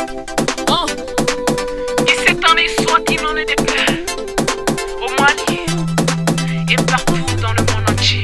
Et c'est en histoire qu'il en est des pleurs au Mali et partout dans le monde entier.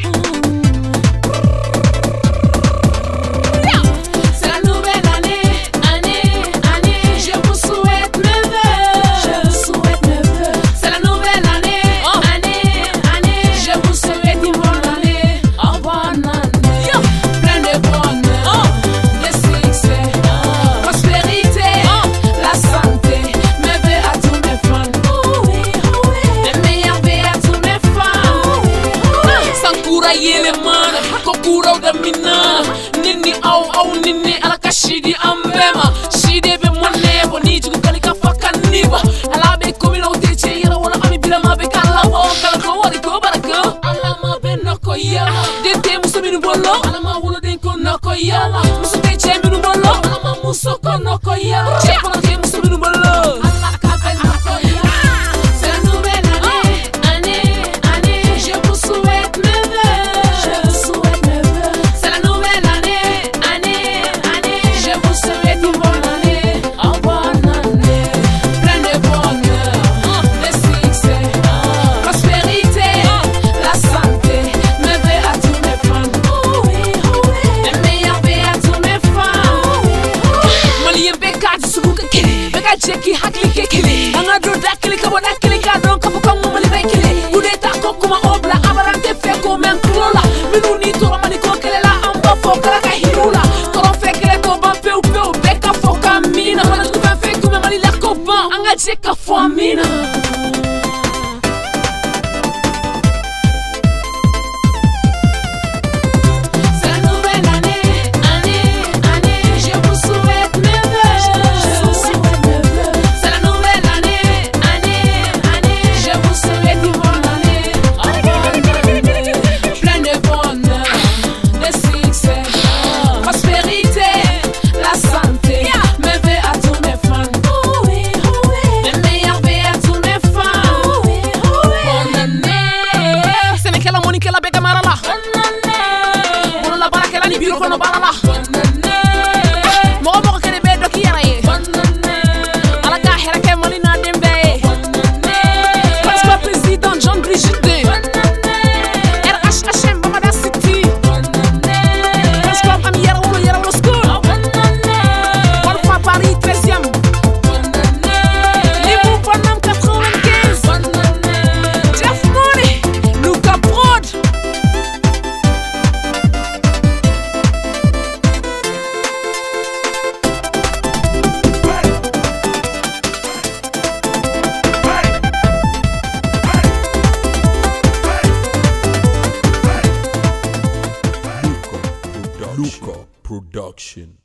C'est la nouvelle année, je vous souhaite mes vœux. C'est la nouvelle année, je vous souhaite une bonne année. Oh, bonne année, plein de bonheur, de succès, prospérité, la santé. Mes vœux à tous mes fans, les meilleurs vœux à tous mes fans. Sankura yele mana, kokura da minana. Nini au nini alaka shidi ambema. Shidi be monne boni jugu kalika fakaniba. Alabe communauté chira wala ami bila mabe kalawo. Kalako wari ko barako. Alama be noko yala. Dete muso minu bolo. Alama wolo denko noko yala. Muso te che minu bolo. Alama muso ko noko yala. Che kono te muso minu bolo. Alaka be noko yala. C'est la nouvelle année, je vous souhaite mes vœux. C'est la nouvelle année, je vous souhaite une bonne année. Oh, bonne année, plein de bonheur, de succès, prospérité, la santé. Mes vœux à tous mes fans, les meilleurs vœux à tous mes fans. Malien beka jisuka kili, beka jeki hakli kili. Anga droda kili kabona kili kadon kapuka mumali bekili. Udeta kokuma obla abarante feko men klola. Minuni tora maniko kelela amba fokara ka hirula. Toro fekele to ban peu beka foka mina. Mana tu ben feku me mali la koban anga jeka fo mina. C'est la nouvelle année, je vous souhaite mes vœux. C'est la nouvelle année, je vous souhaite une bonne année. Oh, bonne année, plein de bonheur, de succès, prospérité, la santé. Mes vœux à tous mes fans, les meilleurs vœux à tous mes fans. Bonne année. C'est mais quelle amoni qu'elle a bega marala. Bonne année. Bonne la bara qu'elle a ni biro kono barala. Bonne année. Mo kene be doki yara ye. Bonne année. Ala ka hera ke molina dembe. Bonne année. François président John Brigitte. Bonne année. RHHM Bamada City. Bonne année. François ami yara wolo school. Bonne année. Wolfa Paris 13e. Bonne année. Libu Bonham 95. Bonne année. Jeff Money. Luca Prod. Luca Production.